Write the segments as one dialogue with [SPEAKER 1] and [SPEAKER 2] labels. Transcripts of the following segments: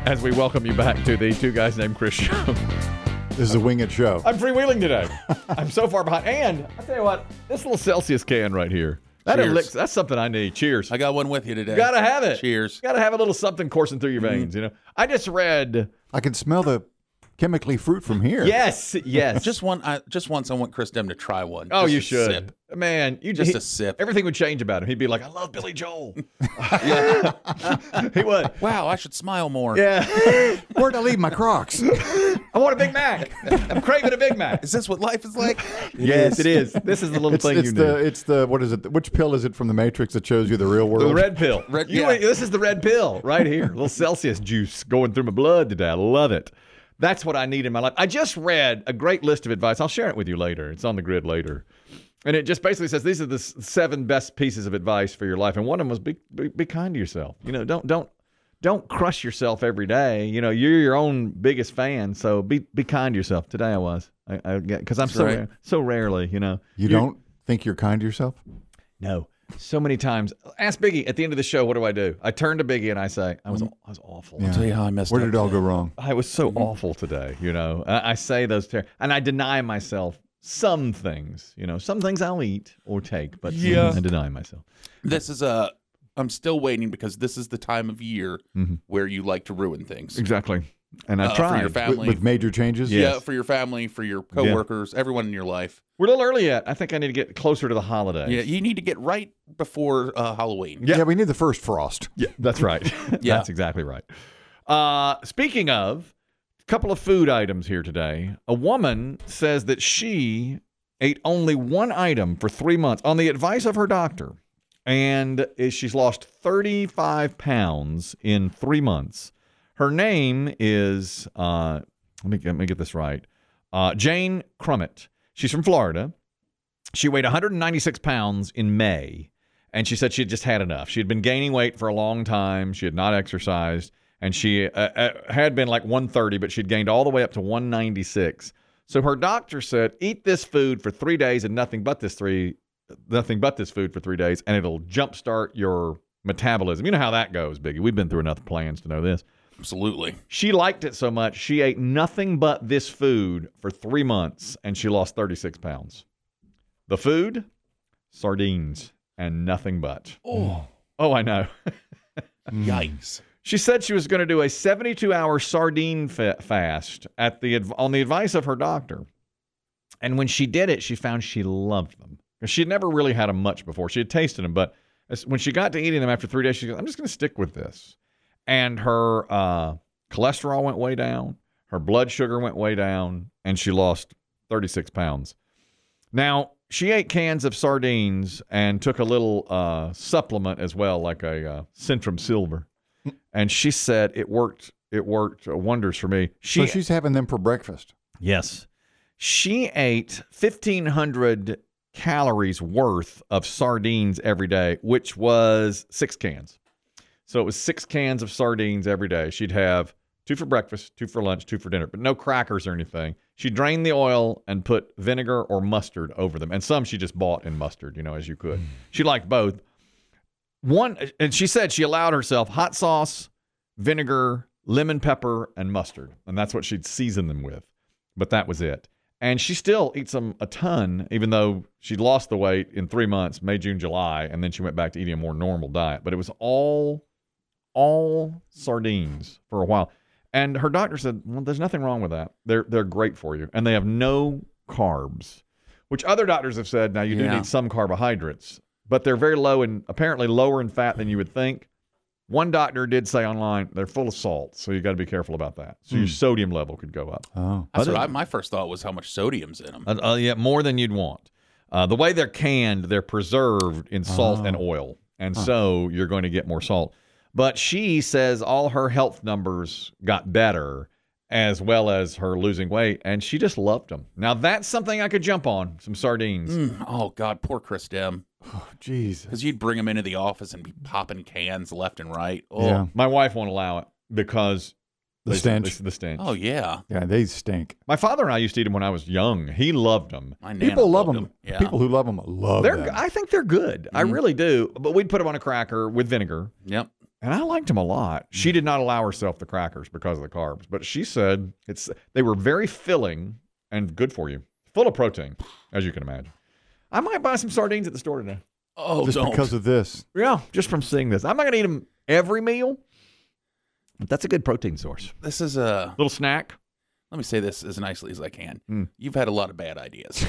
[SPEAKER 1] as we welcome you back to the Two Guys Named Chris show.
[SPEAKER 2] This is a winged show.
[SPEAKER 1] I'm freewheeling today. I'm so far behind. And I tell you what, this little Celsius can right here, that's something I need. Cheers.
[SPEAKER 3] I got one with you today.
[SPEAKER 1] Gotta have it.
[SPEAKER 3] Cheers.
[SPEAKER 1] Gotta have a little something coursing through your veins, you know. I just read.
[SPEAKER 2] I can smell the chemically fruit from here.
[SPEAKER 1] Yes.
[SPEAKER 3] Just once I want Chris Dem to try one.
[SPEAKER 1] Oh,
[SPEAKER 3] Just
[SPEAKER 1] you
[SPEAKER 3] a
[SPEAKER 1] should.
[SPEAKER 3] sip.
[SPEAKER 1] Man,
[SPEAKER 3] A sip.
[SPEAKER 1] Everything would change about him. He'd be like, I love Billy Joel.
[SPEAKER 3] Yeah.
[SPEAKER 1] He would.
[SPEAKER 3] Wow, I should smile more.
[SPEAKER 1] Yeah.
[SPEAKER 2] Where'd I leave my Crocs?
[SPEAKER 1] I want a Big Mac. I'm craving a Big Mac.
[SPEAKER 3] Is this what life is like?
[SPEAKER 1] Yes, it is. This is the little thing you need.
[SPEAKER 2] It's the, what is it? Which pill is it from the Matrix that shows you the real world?
[SPEAKER 1] The red pill.
[SPEAKER 3] Yeah.
[SPEAKER 1] This is the red pill right here. A little Celsius juice going through my blood today. I love it. That's what I need in my life. I just read a great list of advice. I'll share it with you later. It's on the grid later. And it just basically says these are the 7 best pieces of advice for your life. And one of them was be kind to yourself. You know, don't crush yourself every day. You know, you're your own biggest fan, so be kind to yourself. Today I was, because I'm so rarely, you know.
[SPEAKER 2] You don't think you're kind to yourself?
[SPEAKER 1] No. So many times. Ask Biggie at the end of the show, what do? I turn to Biggie and I say, I was awful.
[SPEAKER 2] Yeah.
[SPEAKER 3] I'll tell you how I messed up.
[SPEAKER 2] Where did it all go wrong?
[SPEAKER 1] I was so awful today, you know. I say those and I deny myself some things, you know. Some things I'll eat or take, but I deny myself.
[SPEAKER 3] This is I'm still waiting because this is the time of year where you like to ruin things.
[SPEAKER 1] Exactly. And I tried.
[SPEAKER 3] For your family.
[SPEAKER 2] With major changes?
[SPEAKER 1] Yes.
[SPEAKER 3] Yeah, for your family, for your coworkers, everyone in your life.
[SPEAKER 1] We're a little early yet. I think I need to get closer to the holidays.
[SPEAKER 3] Yeah, you need to get right before Halloween.
[SPEAKER 2] Yeah, we need the first frost.
[SPEAKER 1] Yeah, that's right.
[SPEAKER 3] Yeah.
[SPEAKER 1] That's exactly right. Speaking of, a couple of food items here today. A woman says that she ate only one item for 3 months on the advice of her doctor. And she's lost 35 pounds in 3 months. Her name is, let me get this right, Jane Crummett. She's from Florida. She weighed 196 pounds in May, and she said she had just had enough. She had been gaining weight for a long time. She had not exercised, and she had been like 130, but she'd gained all the way up to 196. So her doctor said, eat this food for 3 days and nothing but this food for 3 days, and it'll jumpstart your metabolism. You know how that goes, Biggie. We've been through enough plans to know this.
[SPEAKER 3] Absolutely.
[SPEAKER 1] She liked it so much, she ate nothing but this food for 3 months, and she lost 36 pounds. The food? Sardines and nothing but. Oh, I know.
[SPEAKER 3] Yikes.
[SPEAKER 1] She said she was going to do a 72-hour sardine fast on the advice of her doctor. And when she did it, she found she loved them. She had never really had them much before. She had tasted them, but when she got to eating them after 3 days, she goes, I'm just going to stick with this. And her cholesterol went way down. Her blood sugar went way down. And she lost 36 pounds. Now, she ate cans of sardines and took a little supplement as well, like a Centrum Silver. And she said it worked wonders for me.
[SPEAKER 2] So she's having them for breakfast.
[SPEAKER 1] Yes. She ate 1,500 calories worth of sardines every day, which was 6 cans. So it was 6 cans of sardines every day. She'd have 2 for breakfast, 2 for lunch, 2 for dinner, but no crackers or anything. She drained the oil and put vinegar or mustard over them. And some she just bought in mustard, you know, as you could. She liked both. And she said she allowed herself hot sauce, vinegar, lemon pepper, and mustard. And that's what she'd season them with. But that was it. And she still eats them a ton, even though she lost the weight in 3 months, May, June, July, and then she went back to eating a more normal diet. But it was all sardines for a while. And her doctor said, well, there's nothing wrong with that. They're great for you. And they have no carbs, which other doctors have said, now you do need some carbohydrates, but they're very low and apparently lower in fat than you would think. One doctor did say online they're full of salt, so you got to be careful about that. So your sodium level could go up.
[SPEAKER 2] Oh,
[SPEAKER 3] My first thought was how much sodium's in them.
[SPEAKER 1] Yeah, more than you'd want. The way they're canned, they're preserved in salt and oil, and so you're going to get more salt. But she says all her health numbers got better, as well as her losing weight, and she just loved them. Now that's something I could jump on, some sardines.
[SPEAKER 3] Oh God, poor Chris Dem.
[SPEAKER 2] oh, jeez.
[SPEAKER 3] Because you'd bring him into the office and be popping cans left and right. Oh,
[SPEAKER 2] Yeah.
[SPEAKER 1] My wife won't allow it because
[SPEAKER 2] The stench.
[SPEAKER 1] The stench.
[SPEAKER 3] Oh yeah.
[SPEAKER 2] Yeah, they stink.
[SPEAKER 1] My father and I used to eat them when I was young. He loved them.
[SPEAKER 3] My Nana
[SPEAKER 2] People love
[SPEAKER 3] loved
[SPEAKER 2] them.
[SPEAKER 3] Yeah.
[SPEAKER 2] People who love them love them.
[SPEAKER 1] I think they're good. I really do. But we'd put them on a cracker with vinegar.
[SPEAKER 3] Yep.
[SPEAKER 1] And I liked them a lot. She did not allow herself the crackers because of the carbs, but she said they were very filling and good for you. Full of protein, as you can imagine. I might buy some sardines at the store today.
[SPEAKER 3] Oh,
[SPEAKER 2] Just
[SPEAKER 3] don't.
[SPEAKER 2] because of this.
[SPEAKER 1] Yeah, just from seeing this. I'm not going to eat them every meal, but that's a good protein source.
[SPEAKER 3] This is a
[SPEAKER 1] Little snack.
[SPEAKER 3] Let me say this as nicely as I can.
[SPEAKER 1] Mm.
[SPEAKER 3] You've had a lot of bad ideas.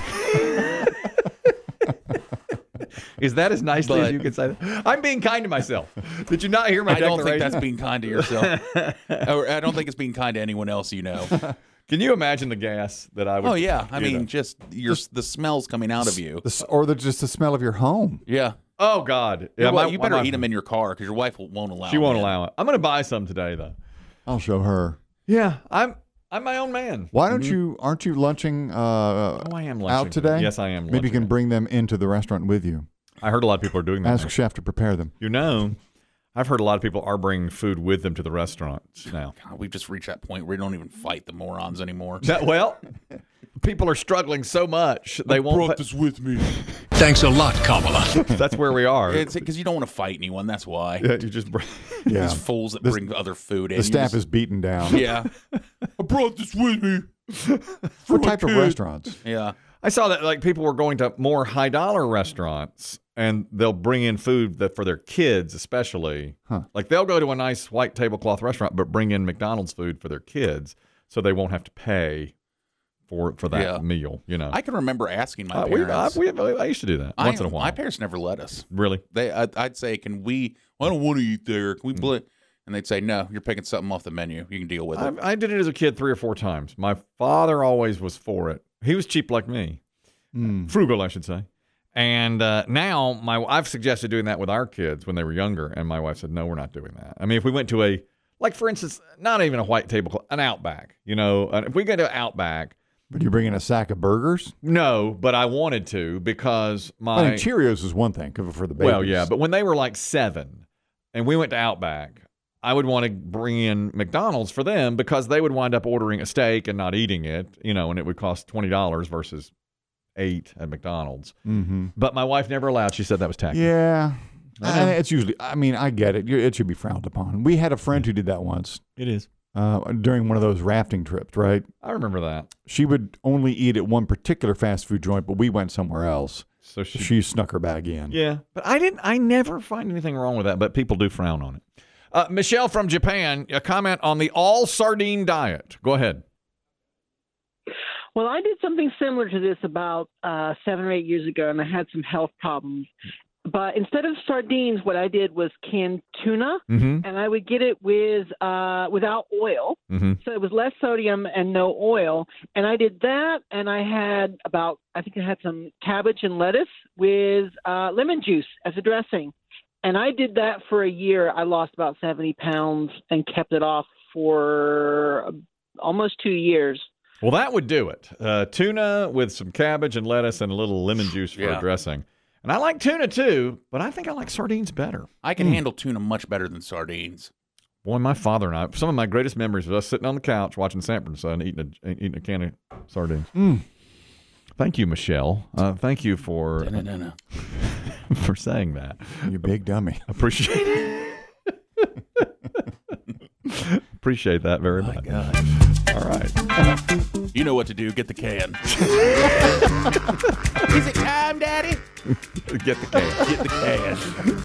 [SPEAKER 1] Is that as nicely as
[SPEAKER 3] But-
[SPEAKER 1] you can say that? I'm being kind to myself. Did you not hear my
[SPEAKER 3] I don't
[SPEAKER 1] declaration?
[SPEAKER 3] think that's being kind to yourself. Or I don't think it's being kind to anyone else you know.
[SPEAKER 1] Can you imagine the gas that I would?
[SPEAKER 3] Oh yeah, I
[SPEAKER 1] you know?
[SPEAKER 3] mean, just the smells coming out of you.
[SPEAKER 2] Just the smell of your home.
[SPEAKER 3] Yeah,
[SPEAKER 1] Oh God. Yeah,
[SPEAKER 3] you better eat them in your car because your wife won't allow.
[SPEAKER 1] She won't
[SPEAKER 3] them in.
[SPEAKER 1] allow it. I'm going to buy some today though.
[SPEAKER 2] I'll show her.
[SPEAKER 1] Yeah, I'm my own man.
[SPEAKER 2] Why don't you? Aren't you lunching
[SPEAKER 1] Oh, I am lunching
[SPEAKER 2] out today?
[SPEAKER 1] Yes, I am.
[SPEAKER 2] Maybe you
[SPEAKER 1] lunching.
[SPEAKER 2] can bring them into the restaurant with you.
[SPEAKER 1] I heard a lot of people are doing that.
[SPEAKER 2] Ask
[SPEAKER 1] now.
[SPEAKER 2] chef to prepare them.
[SPEAKER 1] You know, I've heard a lot of people are bringing food with them to the restaurants now.
[SPEAKER 3] God, we've just reached that point where we don't even fight the morons anymore.
[SPEAKER 1] Well, people are struggling so much they won't.
[SPEAKER 3] this with me.
[SPEAKER 4] Thanks a lot, Kamala.
[SPEAKER 1] That's where we are.
[SPEAKER 3] It's because you don't want to fight anyone. That's why.
[SPEAKER 1] Yeah, you just.
[SPEAKER 2] Yeah.
[SPEAKER 3] These fools that bring other food in.
[SPEAKER 2] The
[SPEAKER 3] you
[SPEAKER 2] staff
[SPEAKER 3] just-
[SPEAKER 2] is beaten down.
[SPEAKER 3] Yeah. I brought this with me.
[SPEAKER 2] What type of restaurants?
[SPEAKER 3] Yeah.
[SPEAKER 1] I saw that like people were going to more high dollar restaurants and they'll bring in food that for their kids especially.
[SPEAKER 2] Huh.
[SPEAKER 1] Like they'll go to a nice white tablecloth restaurant but bring in McDonald's food for their kids so they won't have to pay for that
[SPEAKER 3] Yeah.
[SPEAKER 1] meal, you know.
[SPEAKER 3] I can remember asking my
[SPEAKER 1] I
[SPEAKER 3] parents.
[SPEAKER 1] used to do that once in a while.
[SPEAKER 3] My parents never let us.
[SPEAKER 1] Really?
[SPEAKER 3] I'd say, "Can we? Well, I don't want to eat there. Can we split?" And they'd say, "No, you're picking something off the menu. You can deal with it."
[SPEAKER 1] I did it as a kid 3 or 4 times. My father always was for it. He was cheap like me. Frugal, I should say. And now I've suggested doing that with our kids when they were younger, and my wife said, no, we're not doing that. I mean, if we went to like for instance, not even a white tablecloth, an Outback, you know, if we go to Outback,
[SPEAKER 2] But you bring in a sack of burgers?
[SPEAKER 1] no, but I wanted to because
[SPEAKER 2] I think Cheerios is one thing for the babies.
[SPEAKER 1] well, yeah, but when they were like 7 and we went to Outback, I would want to bring in McDonald's for them because they would wind up ordering a steak and not eating it, you know, and it would cost $20 versus $8 at McDonald's.
[SPEAKER 2] Mm-hmm.
[SPEAKER 1] But my wife never allowed. She said that was tacky.
[SPEAKER 2] Yeah.
[SPEAKER 1] I know.
[SPEAKER 2] It's usually, I mean, I get it. It should be frowned upon. We had a friend who did that once
[SPEAKER 1] It is.
[SPEAKER 2] during one of those rafting trips, right?
[SPEAKER 1] I remember that.
[SPEAKER 2] She would only eat at one particular fast food joint, but we went somewhere else.
[SPEAKER 1] So
[SPEAKER 2] She snuck her bag in.
[SPEAKER 1] yeah. But I never find anything wrong with that, but people do frown on it. Michelle from Japan, a comment on the all sardine diet. Go ahead.
[SPEAKER 5] Well, I did something similar to this about 7 or 8 years ago, and I had some health problems. But instead of sardines, what I did was canned tuna,
[SPEAKER 1] Mm-hmm.
[SPEAKER 5] and I would get it with without oil,
[SPEAKER 1] Mm-hmm.
[SPEAKER 5] so it was less sodium and no oil. And I did that, and I had I think I had some cabbage and lettuce with lemon juice as a dressing. And I did that for a year. I lost about 70 pounds and kept it off for almost 2 years.
[SPEAKER 1] Well, that would do it. Tuna with some cabbage and lettuce and a little lemon juice for a
[SPEAKER 3] Yeah.
[SPEAKER 1] dressing. And I like tuna too, but I think I like sardines better.
[SPEAKER 3] I can handle tuna much better than sardines.
[SPEAKER 1] Boy, my father and I, some of my greatest memories was us sitting on the couch watching Sanford and Son eating a can of sardines. Thank you, Michelle. Thank you for
[SPEAKER 3] No.
[SPEAKER 1] for saying that.
[SPEAKER 2] You big dummy.
[SPEAKER 1] Appreciate it. Appreciate that very much. All right.
[SPEAKER 3] You know what to do. Get the can. Is it time, Daddy?
[SPEAKER 1] Get the can.
[SPEAKER 3] Get the can.